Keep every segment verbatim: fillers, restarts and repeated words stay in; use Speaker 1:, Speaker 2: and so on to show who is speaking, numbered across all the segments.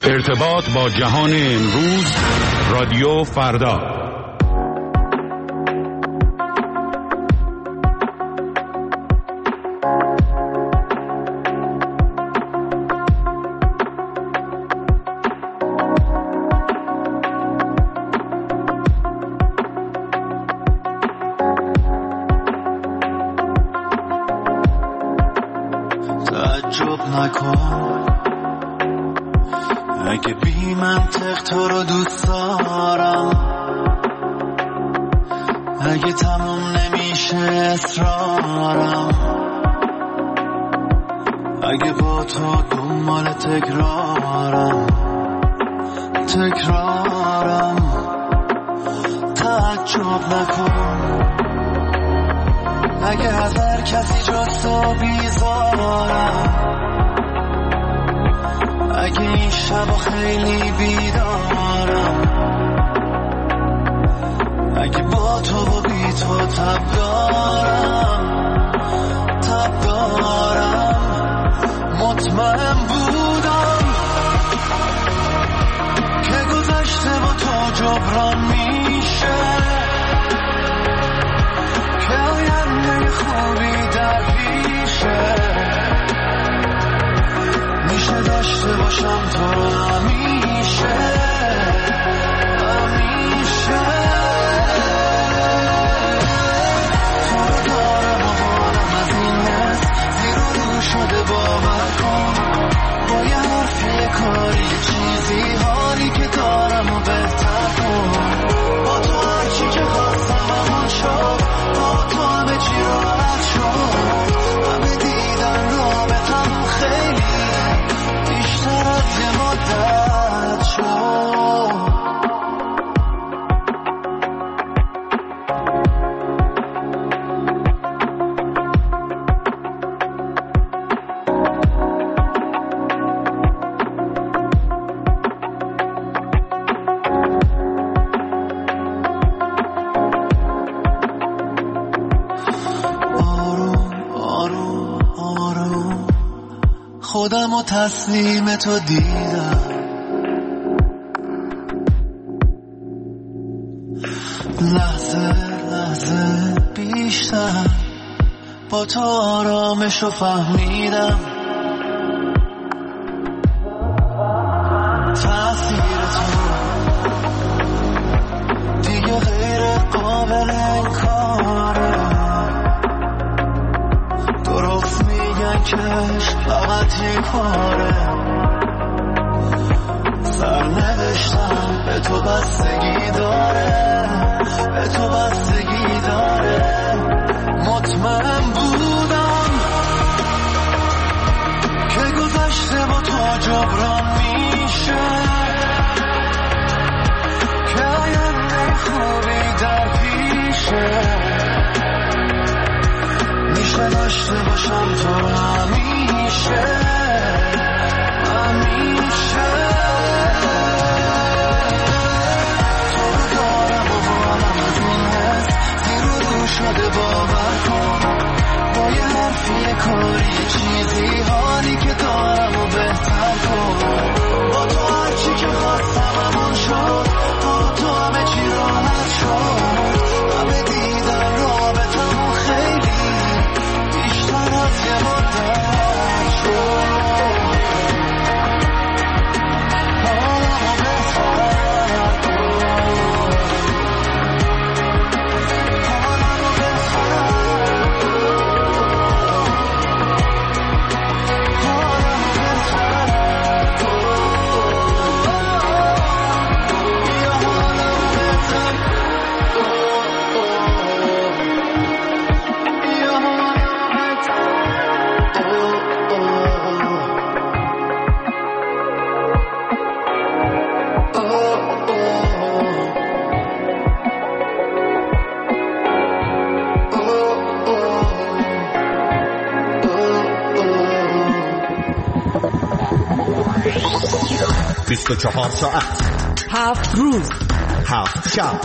Speaker 1: ارتباط با جهان امروز، رادیو فردا.
Speaker 2: تعجب نکن اگه بی منطق تو رو دوست دارم، اگه تموم نمیشه اصرارم، اگه با تو دنبال تکرارم تکرارم تعجب نکن اگه از هر کسی جز تو بیزارم، اگه این شب خیلی بیدارم، اگه با تو و بی تو تب دارم تب دارم. مطمئن بودم که گذشته با تو جبران میشه، که آینده خوبی در پیشه، میشه داشته باشم تو رو همیشه همیشه. تو رو دارم و حالم از این حس زیر و رو شده، باور کن با یه حرف یه کاری چیزی حالی که دارم و بهتر کن. با تو هرچی که خواستم همون شد، با تو همه چی راحت شد، همه دیدن رابطم خیلی بیشتر از یه مدت شد. خودم و تسلیم تو دیدم، لحظه لحظه بیشتر با تو آرامش رو فهمیدم. تأثیر تو دیگه غیر قابل انکاره، درست میگن که فقط یک کاره، سرنوشتم به تو بستگی داره، به تو بستگی داره. مطمئن بودم که گذشته با تو جبران میشه، که آینده خوبی در پیشه، میشه داشته باشم تو همیشه همیشه. تو رو دارم و حالم از این حس زیر و رو شده، باور کن با یه حرفی یه کاری چیزی حالی که دارم و بهتر کن. با تو هرچی که خواستم همون شد، با تو همه چی راحت شد، همه دیدن رابطم خیلی بیشتر از یه مدت شد. حالمو بهتر کن، حالمو بهتر کن، حالمو بهتر کن، بیا حالمو بهتر کن، بیا حالمو
Speaker 3: بیست و چهار ساعت،
Speaker 4: هفت روز،
Speaker 3: هفت شب،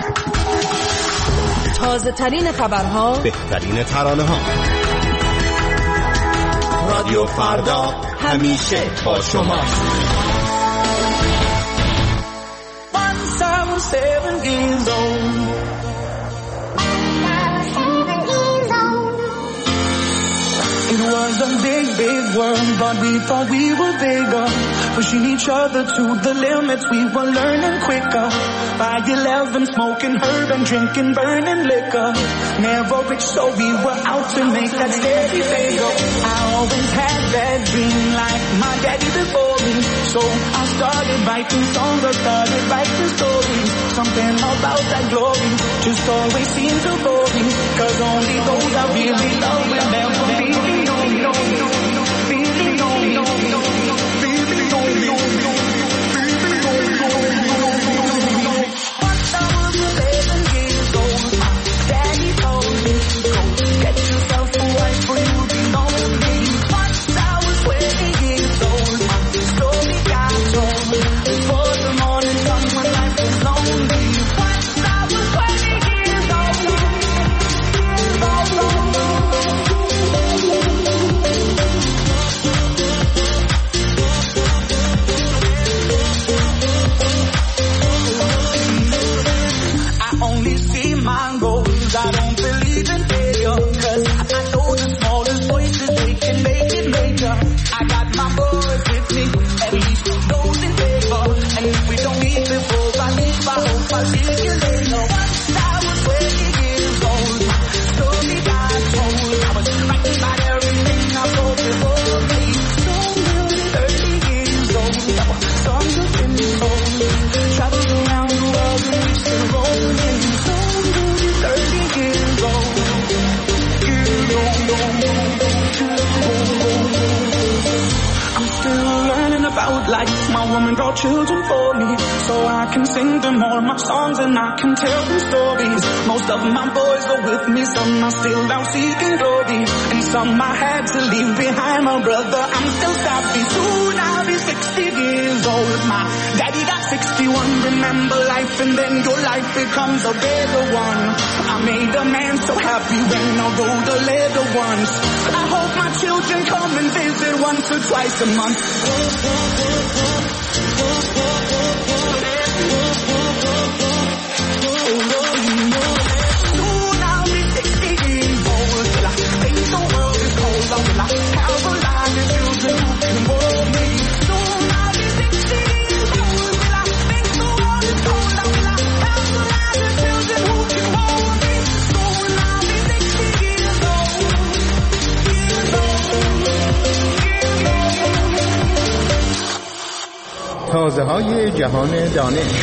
Speaker 4: تازه ترین خبرها،
Speaker 3: بهترین ترانه ها. رادیو فردا همیشه با شماست.
Speaker 2: was seven years old. It was a big, big world, but we thought we were bigger. Pushing each other to the limits, we were learning quicker. By eleven, smoking herb and drinking burning liquor. Never rich, so we were out to make that steady figure. I always had that dream like my daddy before me. So I started writing songs, I started writing stories. Something about that glory just always seemed to bore me. Cause only those I really love will never be me. No, no, no, no, really, no, no, no, no, really, no, no, no, really, no, no, no, no. Once I was eleven years old, my daddy told me to go get yourself a wife for you be lonely. Once I was twenty years old, my story got told before the morning sun when life was lonely. Once I was twenty years old, years old. Only see my goals, I don't believe in failure. Cause I know the smallest voices, they can make it major. I got my boys with me, at least those in favor. And if we don't meet before I leave, I hope I'll see you later. Once I was twenty years old, my story got told. I was writing about everything I thought before me. So nearly thirty years old, our songs have been told. Traveled around the world and we still rolling. I'm still learning about life. My woman brought children for me, so I can sing them all my songs and I can tell them stories. Most of my boys are with me, some are still out seeking glory, and some I had to leave behind. My brother, I'm still happy. Soon I'll be sixty years old. My daddy got sixty-one. Remember life and then your life becomes a better one. I made a man so happy when I wrote a letter once. I hope my children come and visit once or twice a month. Soon I'll be sixty years old. Till I think the world is cold. Till I have a lot of children who can hold me. Soon I'll be sixty years old. Till I think the world is cold. Till I have a lot of children who can hold me. Soon I'll be sixty years old. Years old.
Speaker 3: تازه های جهان دانش.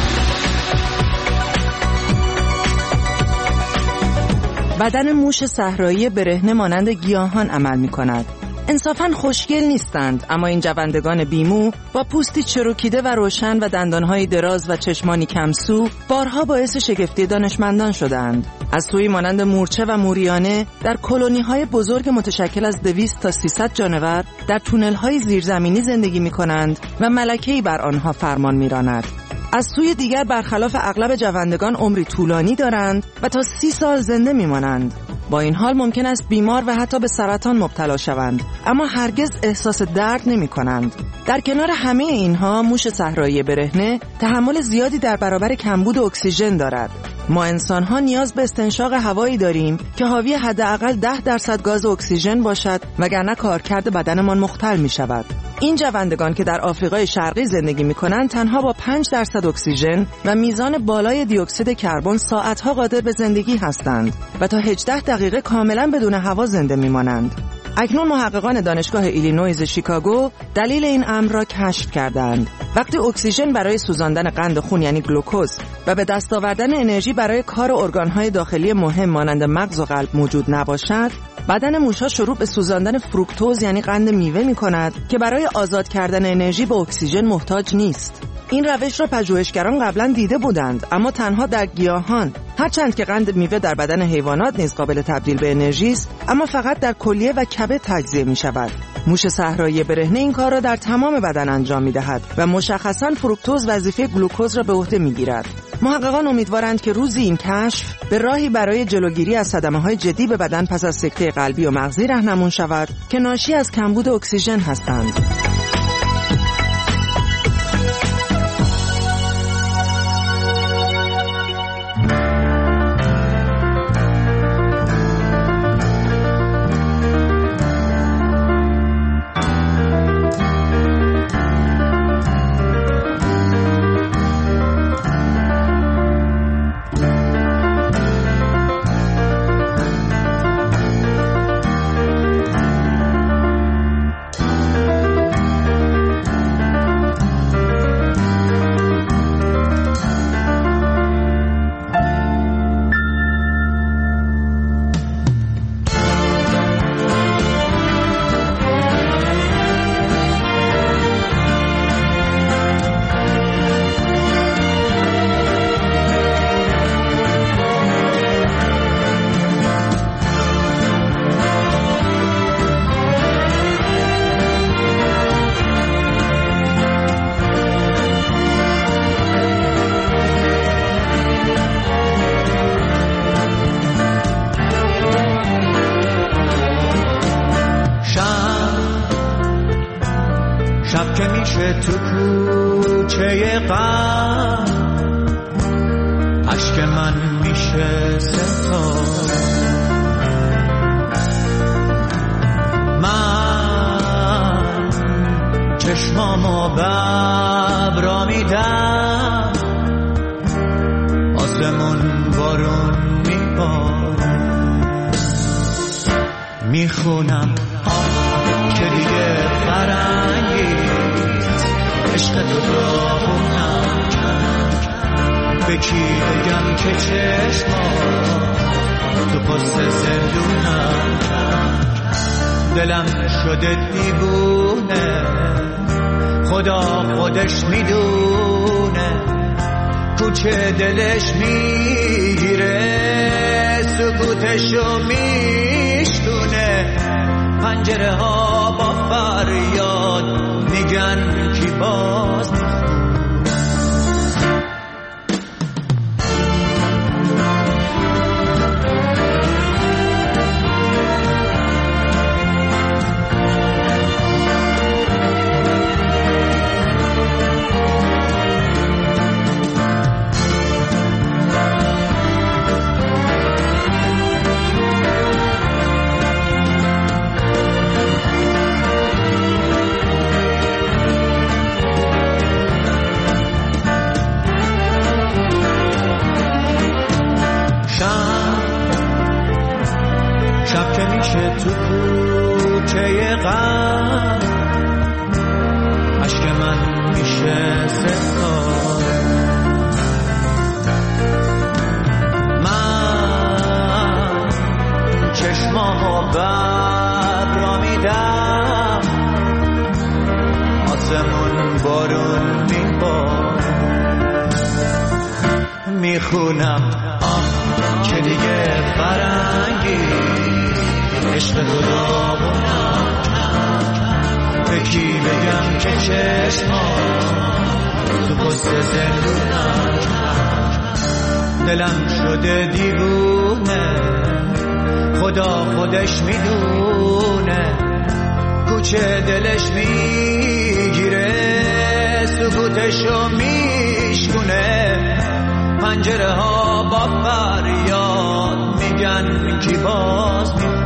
Speaker 4: بدن موش صحرایی برهنه مانند گیاهان عمل می کند. انصافاً خوشگل نیستند، اما این جوندگان بیمو با پوستی چروکیده و روشن و دندانهای دراز و چشمانی کمسو بارها باعث شگفتی دانشمندان شدند. از سوی مانند مورچه و موریانه در کلونی‌های بزرگ متشکل از دویست تا سیصد جانور در تونل‌های زیرزمینی زندگی می‌کنند و ملکه‌ای بر آنها فرمان می‌راند. از سوی دیگر برخلاف اغلب جوندگان عمری طولانی دارند و تا سی سال زنده می‌مانند. با این حال ممکن است بیمار و حتی به سرطان مبتلا شوند، اما هرگز احساس درد نمی کنند. در کنار همه اینها موش صحرایی برهنه تحمل زیادی در برابر کمبود اکسیژن دارد. ما انسان‌ها نیاز به استنشاق هوایی داریم که حاوی حداقل ده درصد گاز اکسیژن باشد، وگرنه کارکرد بدنمان مختل می شود. این جوندگان که در آفریقای شرقی زندگی می کنند تنها با پنج درصد اکسیژن و میزان بالای دی اکسید کربن ساعتها قادر به زندگی هستند و تا هجده دقیقه کاملا بدون هوا زنده می مانند. اکنون محققان دانشگاه ایلینویز شیکاگو دلیل این امر را کشف کردند. وقتی اکسیژن برای سوزاندن قند خون یعنی گلوکوز و به دست آوردن انرژی برای کار ارگان‌های داخلی مهم مانند مغز و قلب موجود نباشد، بدن موش‌ها شروع به سوزاندن فروکتوز یعنی قند میوه می‌کند که برای آزاد کردن انرژی به اکسیژن محتاج نیست. این روش را پژوهشگران قبلا دیده بودند، اما تنها در گیاهان. هرچند که قند میوه در بدن حیوانات نیز قابل تبدیل به انرژی است، اما فقط در کلیه و کبد تجزیه می شود. موش صحرایی برهنه این کار را در تمام بدن انجام می دهد و مشخصاً فروکتوز وظیفه گلوکوز را به عهده می گیرد. محققان امیدوارند که روزی این کشف به راهی برای جلوگیری از صدمه‌های جدی به بدن پس از سکته قلبی و مغزی راهنمون شود که ناشی از کمبود اکسیژن هستند.
Speaker 2: شب که میشه تو کوچه غم، عشق من میشه ستاره. من چشمامو ببرا میدم، آسمون بارون میباره. میخونم آه که دیگه فرنگی عشق تو داغونم کرد. به کی بگم که چشمات تو پست زندونم کرد. دلم شده دیوونه، خدا خودش میدونه. کوچه دلش میگیره، سکوتشو میشتونه. پنجره ها با فریاد میگن کی باز میخونه. شب که میشه تو کوچه غم، عشق من میشه ستاره. من چشمامو ببرا میدم، آسمون بارون میباره. میخونم آه که دیگه فرنگی عشق تو داغونم. به کی بگم که چشمات تو پست زندونم. دلم شده دیوونه، خدا خودش میدونه. کوچه دلش میگیره، سکوتشو میشکونه. پنجره ها با فریاد میگن کی باز میخونه.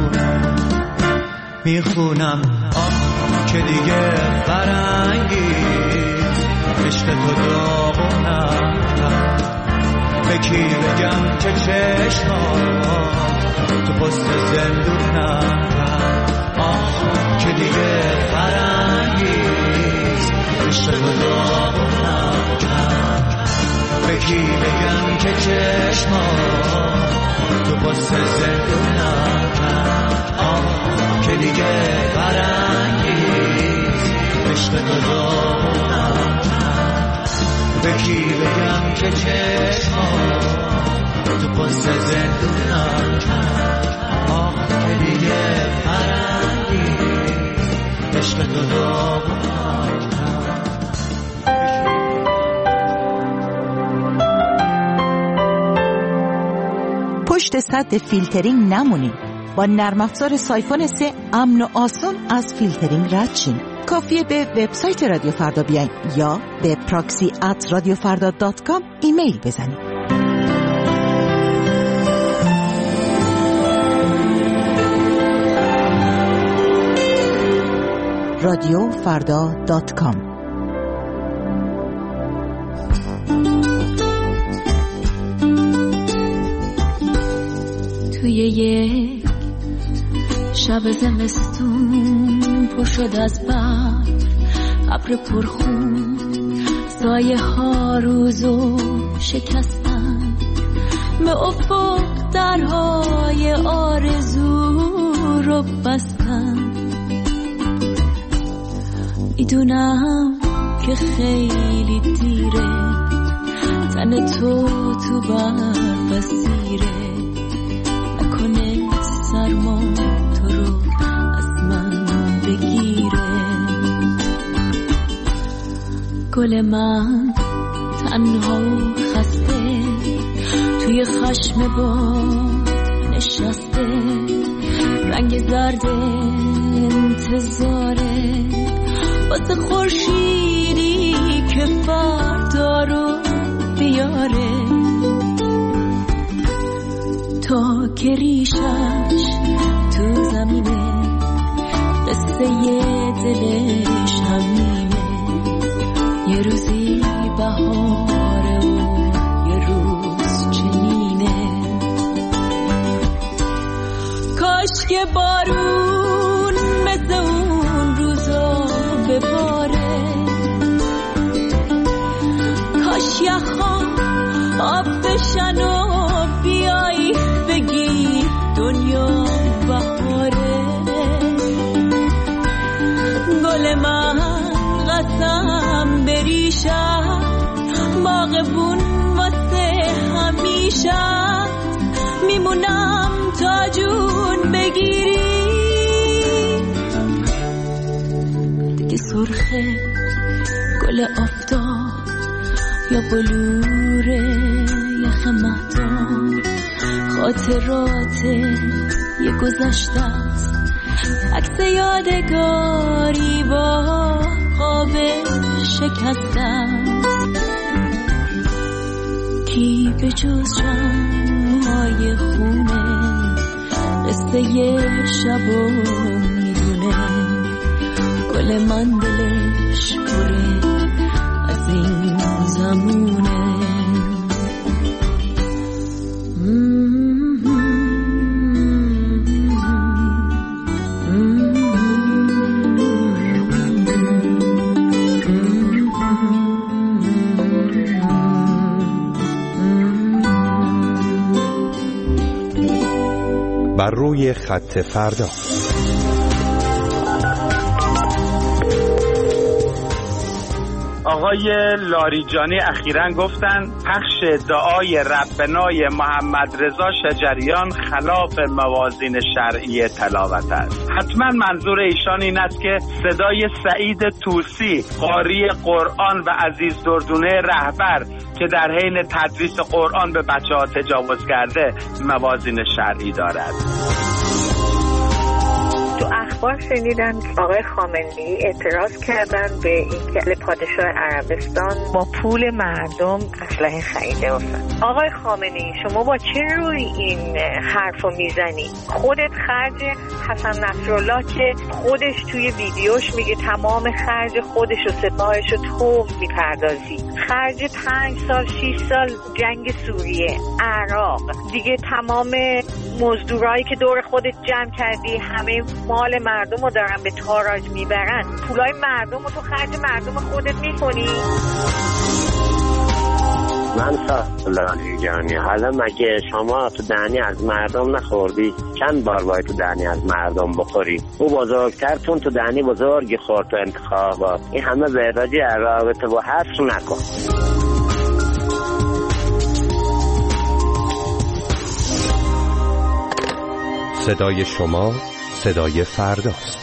Speaker 2: میخونم آه که دیگه فرنگی عشق تو داغونم کرد. به کی بگم که چشمات تو پست زندونم کرد. آه که دیگه فرنگی عشق تو داغونم کرد. به کی بگم که چشمات تو پست زندونم کرد. آه که دیگه فرنگی عشق تو داغونم کرد. به کی بگم که چشمات تو پست زندونم کرد. آه که دیگه فرنگی عشق تو داغونم کرد.
Speaker 5: پشت سد فیلترینگ نمونید. با نرم افزار سایفون سه امن و آسان از فیلترینگ رد شین. کافیه به وبسایت رادیو فردا بیاین یا به پراکسی ات رادیو فردا دات کام ایمیل بزنید. رادیو فردا دات کام.
Speaker 6: توی یک شب زمستون پر شد از برف، ابر پرخون، سایه ها روزو شکستن، به افق درهای آرزو رو بستن. میدونم که خیلی دیره، تن تو تو برف اسیره، نکنه سرما تو رو از من بگیره. گل من تنها و خسته توی خشم باد نشسته، رنگ زرد انتظاره واسه خورشیدی که فردا رو بیاره، تا که ریشش تو زمینه قصه یه دلش همینه. یه روزی بهاره و یه روز چنینه. کاش که بارون مثل اون روزا بباره، کاش یخام آب بشن و بیایی بگی دنیا بهاره. گل من قسم بریشم، باغبون واسه همیشه، میمونم تا جون بگیری. دیگه سرخه گل آفتاب یا بلوره یخ مهتاب، خاطرات یه گذشته است، عکس یادگاری با خواب شکسته است. کی به جز شمعهای خونه قصه یه شبو میدونه. گل من دلش پره از این زمونه.
Speaker 1: بر روی خط فردا.
Speaker 7: آقای لاریجانی اخیراً گفتن پخش دعای ربنای محمد رضا شجریان خلاف موازین شرعی تلاوت است. حتما منظور ایشان این است که صدای سعید طوسی قاری قرآن و عزیز دردونه رهبر که در حین تدریس قرآن به بچه‌ها تجاوز کرده موازین شرعی دارد.
Speaker 8: تو اخبار شنیدم که آقای خامنه‌ای اعتراض کردن به اینکه پادشاه عربستان با پول مردم اسلحه خریده واسه. آقای خامنه‌ای شما با چه روی این حرفو میزنی؟ خودت خرج حسن نصرالله که خودش توی ویدیوش میگه تمام خرج خودش و سپاهش رو تو میپردازی، خرج پنج سال شیش سال جنگ سوریه، عراق، دیگه تمام مزدورایی که دور خودت جمع کردی همه مال مردم رو دارن به تاراج میبرن، پولای مردم رو تو خرج مردم خودت میکنی؟
Speaker 9: من سالی جانی، حالا مگه شما تو دهنی از مردم نخوردی؟ چند بار باید تو دهنی از مردم بخوری؟ او بزرگترتون تو دهنی بزرگی خورد تو انتخابات. این همه ویراجی رابطه با حرف نکن.
Speaker 1: صدای شما صدای فرداست.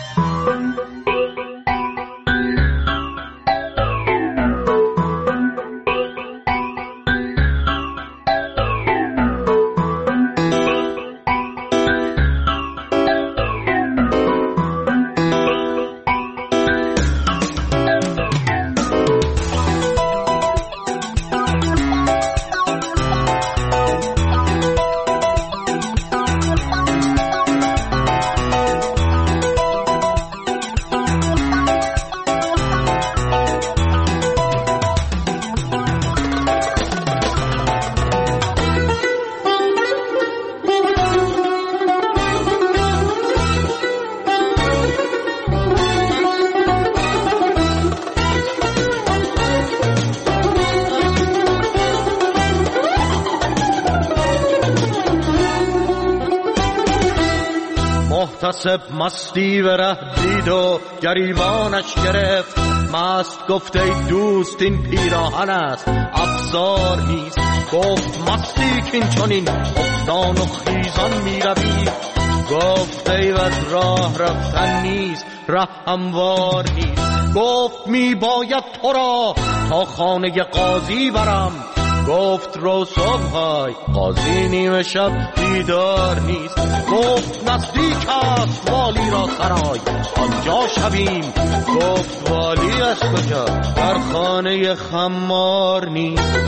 Speaker 10: محتسب مستی و ره دید و گریبانش گرفت، مست گفت ای دوست این پیراهن است افزار نیست. گفت مستی کین چنین افتان و خیزان می روی، گفت ایوز راه رفتن نیست ره هموار نیست. گفت می باید تو را تا خانه قاضی برم، گفت رو صبحای قاضی نیمه شب بیدار نیست. گفت نزدیک است والی را سرای آنجا شویم. گفت والی از کجا؟ در خانه خمار نیست.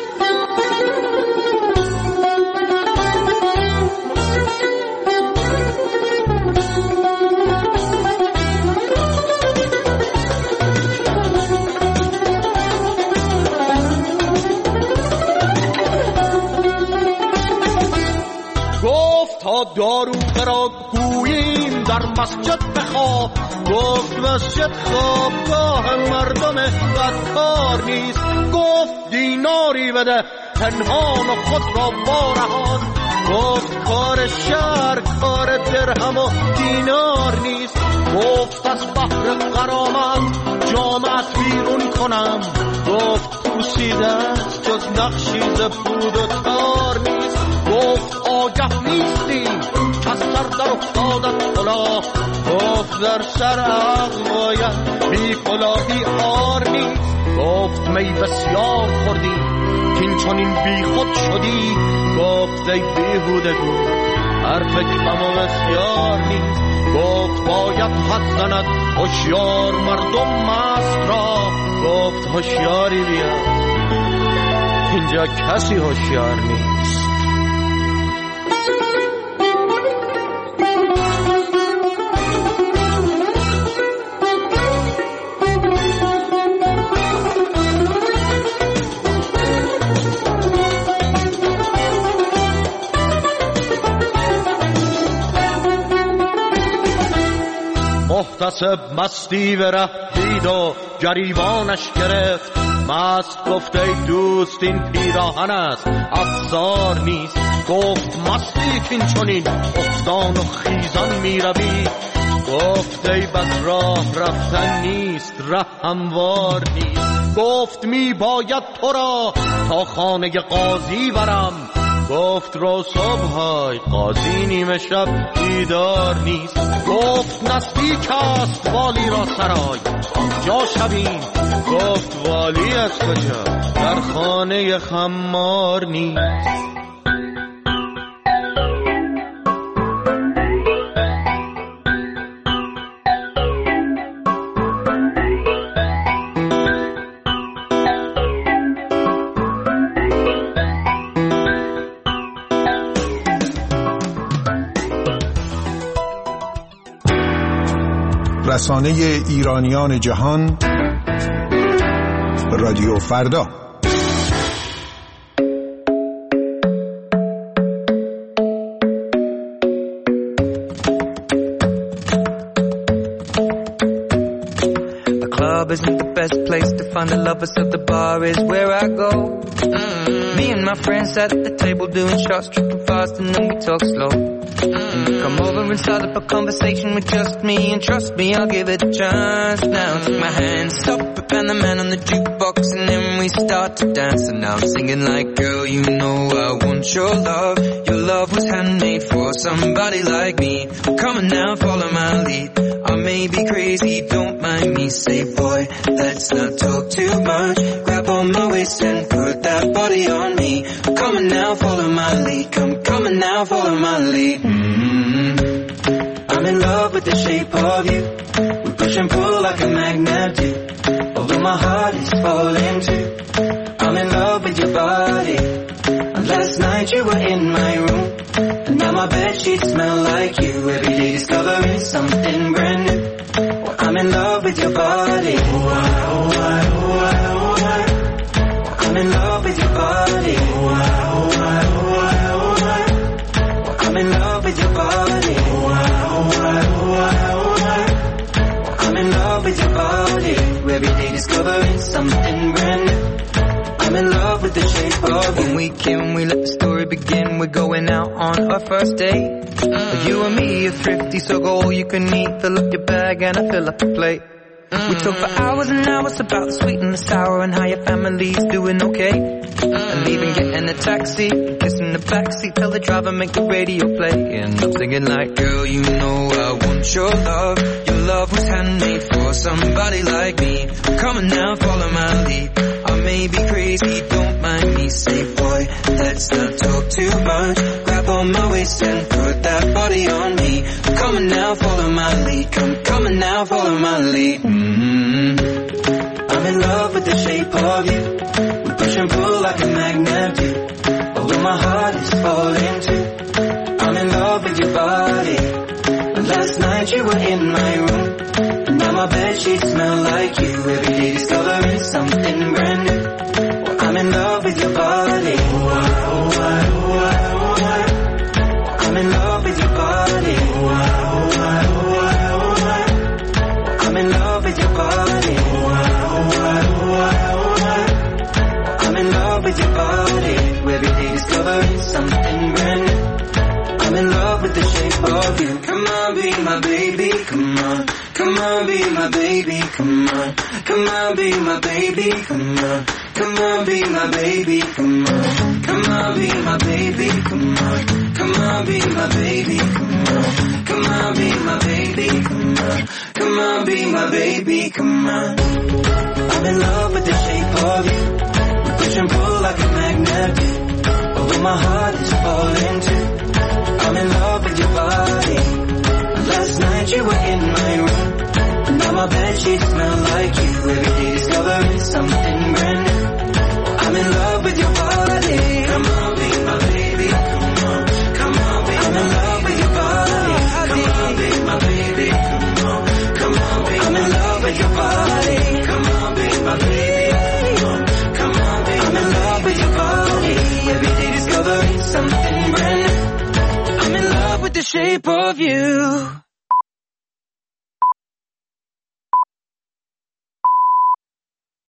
Speaker 10: تا دارو را گوییم در مسجد بخواب. گفت مسجد خوابگاه مردم بدکار نیست. گفت دیناری بده پنهان و خود را بارهان. گفت کار شهر کار درهم و دینار نیست. گفت از بحر غرامت جامعت بیرون کنم. گفت پوسیده است جز نقشی ز پود و تار نیست. گفت آگه نیستی که از سر در افتادت کلاه. گفت در سر عقل باید بی کلاهی عار نیست. گفت می بسیار خوردی کین چون این بی خود شدی. گفت ای بیهودگو حرف کم و بسیار نیست. گفت باید حد زند هوشیار مردم مست را. گفت هوشیاری بیا اینجا کسی هوشیار نیست. محتسب مستی به ره دید و گریبانش گرفت. مست گفت ای دوست این پیراهن است افزار نیست. گفت مستی کین چنین افتان و خیزان می روی. گفت ای بس راه رفتن نیست ره هموار نیست. گفت می باید تو را تا خانه قاضی برم. گفت رو صبحای قاضی نیمه شب بیدار نیست. گفت نزدیک است والی را سرای آنجا شویم. گفت والی از کجا؟ در خانه خمار نیست.
Speaker 3: رسانه ایرانیان جهان رادیو فردا.
Speaker 2: The club isn't the best place to find the lovers, so the bar is where I go. Mm-hmm. Me and my friends at the table doing shots, tripping fast and then we talk slow. Mm-hmm. Come over and start up a conversation with just me, and trust me, I'll give it a chance. Now take my hand, stop it, and the man on the jukebox, and then we start to dance. And now I'm singing like, girl, you know I want your love. Your love was handmade for somebody like me. Come on now, follow my lead. I may be crazy, don't mind me. Say, boy, let's not talk too much. Grab on my waist and put that body on me. Come on now, follow my lead. Come, come on now, follow my lead. Mm-hmm. I'm in love with the shape of you. We push and pull like a magnet do. Although my heart is falling too. I'm in love with your body. And last night you were in my room. And now my bedsheets smell like you. Every day discovering something brand new. Well, I'm in love with your body. Oh, I, oh, I, oh, I, oh, I. Well, I'm in love with your body. Oh, I, oh, I, oh, I, oh, I. Well, I'm in love with your body. Oh, I, oh, I, oh, I, oh, I. Well, I'm in love with your body. Every day discovering something brand new. I'm in love with the shape of when we came, we let the story begin. We're going out on our first date. Mm. You and me are thrifty, so go all you can eat. Fill up your bag and I fill up the plate. Mm. We talk for hours and hours about the sweet and the sour and how your family's doing okay. Mm. And even getting a taxi, kissing the backseat, tell the driver make the radio play. And I'm singing like, girl, you know I want your love. Your love was handmade for somebody like me. Come on now, follow my lead. I
Speaker 11: I may be crazy, don't mind me. Say, boy, let's not talk too much. Grab on my waist and put that body on me. I'm coming now, follow my lead. Come coming now, follow my lead. Mm-hmm. I'm in love with the shape of you. We push and pull like a magnet do. Although my heart is falling too. I'm in love with your body. Last night you were in my room. And now my bedsheets smell like you. Every day discovering something brand new. Well, I'm in love with your body. Oh, I, oh, I, oh, I, oh, I. I'm in love with your body. Oh, I, oh, I, oh, I, oh, I. I'm in love with your body. Oh, I, oh, I, oh, I, oh, I. I'm in love with your body. Every day discovering something brand new. I'm in love with the shape of you. Come on, be my baby, come on. Come on, be my baby, come on. Come on, be my baby, come on. Come on, be my baby, come on. Come on, be my baby, come on. Come on, be my baby, come on. Come on, be my baby, come on. Come on, be my baby, come on. I'm in love with the shape of you. We push and pull like a magnet do. Although my heart is falling too. I'm in love with your body. Last night you were in my room. And now my bedsheets smell like you. Every day discovering something brand new. I'm in love with your body. Come on, be my baby. Come on, come on, be I'm in love with your body. Come on, be my baby. Come on, come on, be I'm in love with your body. Come on, be my baby. Come on, come on, be I'm in love with your body. Every day discovering something brand new. I'm in love with the shape of you.